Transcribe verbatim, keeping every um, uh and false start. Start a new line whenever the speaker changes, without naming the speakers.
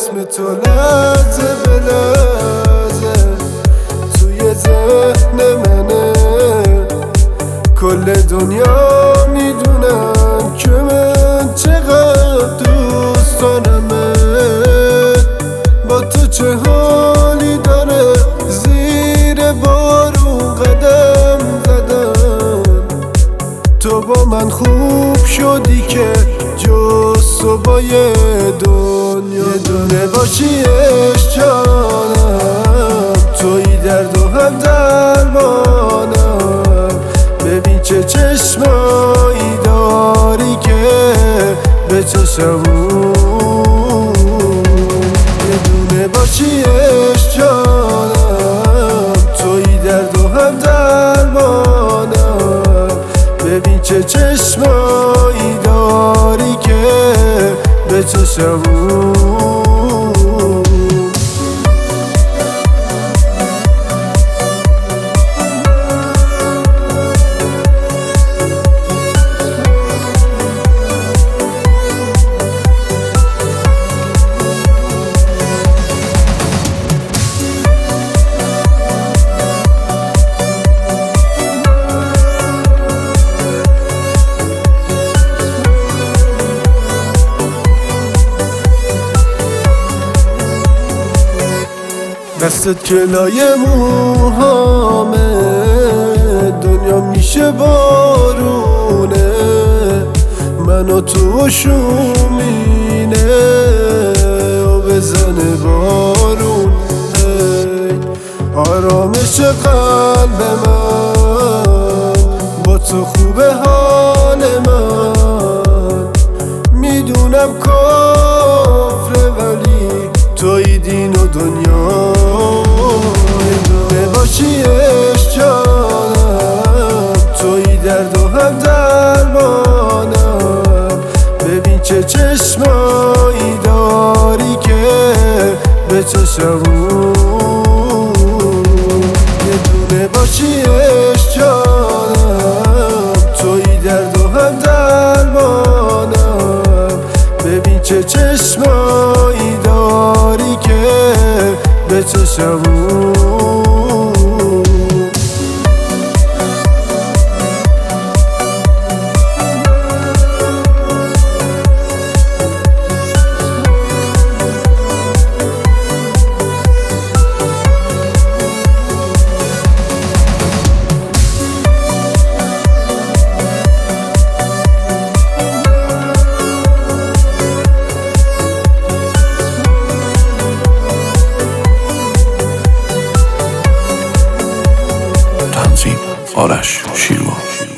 اسم تو لحظه به لحظه توی ذهن منه. کل دنیا میدونم که من چقدر دوست دارمه. با تو چه حالی داره زیر بارون قدم زدن. تو با من خوب شدی که جز صبای دنیا یه دونه باشیش جانم. توی درد و هم درمانم. ببین چه چشمایی داری که به چشمون یه دونه باشیش جانم. توی درد و هم درمانم. ببین چه چشمایی داری که به چشمون دستت کلای موهامه. دنیا میشه بارونه. من و تو شومینه و بزنه بارون. آرامش قلب من با تو خوبه حال من. میدونم کفره ولی توی دین و دنیا. باشیش جانم. توی درد و هم درمانم. ببین چه چشمایی داری که به چشمون یه دونه باشیش جانم. توی درد و هم درمانم. ببین چه چشمایی داری که به چشمون
آرش شیروان.